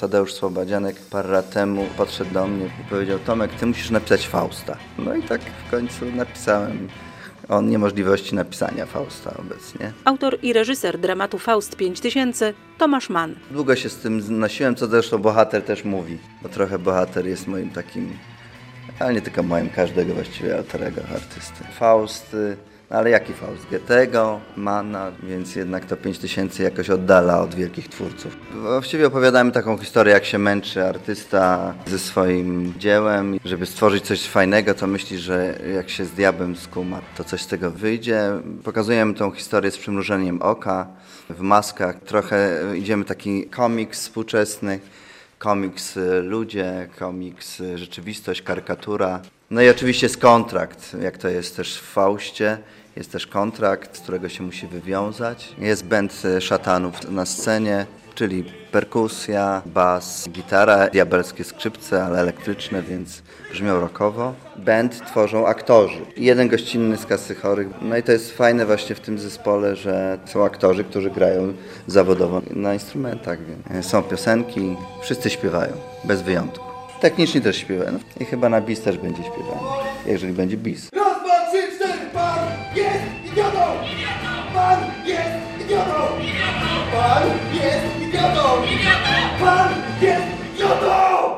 Tadeusz Słobadzianek parę lat temu podszedł do mnie i powiedział: Tomek, ty musisz napisać Fausta. No i tak w końcu napisałem o niemożliwości napisania Fausta obecnie. Autor i reżyser dramatu Faust 5000 Tomasz Mann. Długo się z tym nosiłem, co zresztą bohater też mówi, bo trochę bohater jest moim takim, ale nie tylko moim, każdego właściwie autorego, artysty. Faust, no ale jaki Faust? Goethego, Manna, więc jednak to 5000 jakoś oddala od wielkich twórców. Właściwie opowiadamy taką historię, jak się męczy artysta ze swoim dziełem. Żeby stworzyć coś fajnego, to myśli, że jak się z diabłem skuma, to coś z tego wyjdzie. Pokazujemy tą historię z przymrużeniem oka, w maskach. Trochę idziemy taki komiks współczesny, komiks ludzie, komiks rzeczywistość, karykatura. No i oczywiście jest kontrakt, jak to jest też w Faustie. Jest też kontrakt, z którego się musi wywiązać. Jest band szatanów na scenie, czyli perkusja, bas, gitara, diabelskie skrzypce, ale elektryczne, więc brzmią rockowo. Band tworzą aktorzy. Jeden gościnny z Kasy Chorych. No i to jest fajne właśnie w tym zespole, że są aktorzy, którzy grają zawodowo na instrumentach. Więc są piosenki, wszyscy śpiewają, bez wyjątku. Technicznie też śpiewają. I chyba na bis też będzie śpiewany, jeżeli będzie bis. Raz, dwa, trzy, cztery, pan jest idiotą! Pan jest idiotą! Pan jest idiotą! Pan jest idiotą!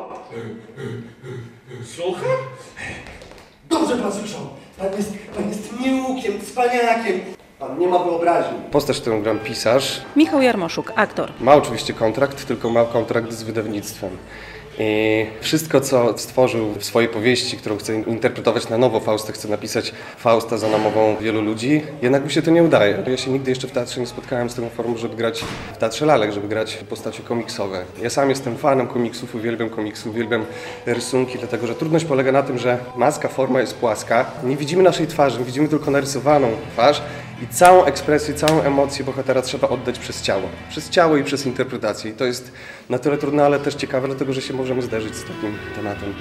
Słucham? Dobrze pan słyszał. Pan jest nieukiem, cwaniakiem. Pan nie ma wyobraźni. Postać, którą gram, pisarz, Michał Jarmoszuk, aktor. ma oczywiście kontrakt, tylko ma kontrakt z wydawnictwem. I wszystko, co stworzył w swojej powieści, którą chce interpretować na nowo Fausta, chce napisać Fausta za namową wielu ludzi, jednak mu się to nie udaje. Ja się nigdy jeszcze w teatrze nie spotkałem z taką formą, żeby grać w Teatrze Lalek, żeby grać postacie komiksowe. Ja sam jestem fanem komiksów, uwielbiam rysunki, dlatego że trudność polega na tym, że maska, forma jest płaska, nie widzimy naszej twarzy, my widzimy tylko narysowaną twarz i całą ekspresję, całą emocję bohatera trzeba oddać przez ciało i przez interpretację. I to jest na tyle trudne, ale też ciekawe, dlatego że się możemy zderzyć z takim tematem.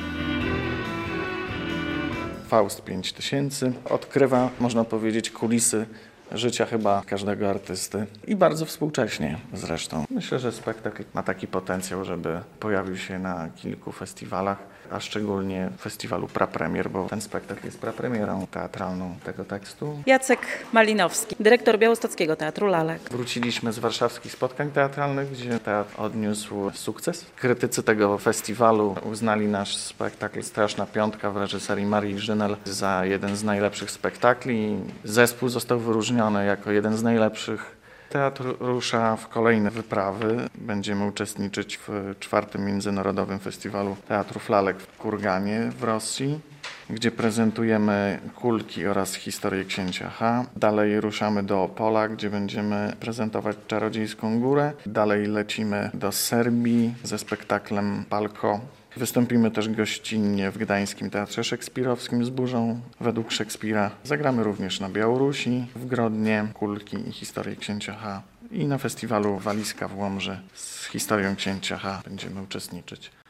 Faust 5000 odkrywa, można powiedzieć, kulisy życia chyba każdego artysty i bardzo współcześnie zresztą. Myślę, że spektakl ma taki potencjał, żeby pojawił się na kilku festiwalach, a szczególnie festiwalu prapremier, bo ten spektakl jest prapremierą teatralną tego tekstu. Jacek Malinowski, dyrektor Białostockiego Teatru Lalek. Wróciliśmy z warszawskich spotkań teatralnych, gdzie teatr odniósł sukces. Krytycy tego festiwalu uznali nasz spektakl Straszna Piątka w reżyserii Marii Żynel za jeden z najlepszych spektakli. Zespół został wyróżniony jako jeden z najlepszych. Teatr rusza w kolejne wyprawy. Będziemy uczestniczyć w 4. Międzynarodowym Festiwalu Teatrów Lalek w Kurganie w Rosji, gdzie prezentujemy Kulki oraz historię księcia H. Dalej ruszamy do Opola, gdzie będziemy prezentować Czarodziejską Górę. Dalej lecimy do Serbii ze spektaklem Palko. Wystąpimy też gościnnie w Gdańskim Teatrze Szekspirowskim z Burzą według Szekspira. Zagramy również na Białorusi, w Grodnie, Kulki i historię księcia H. I na festiwalu Walizka w Łomży z historią księcia H będziemy uczestniczyć.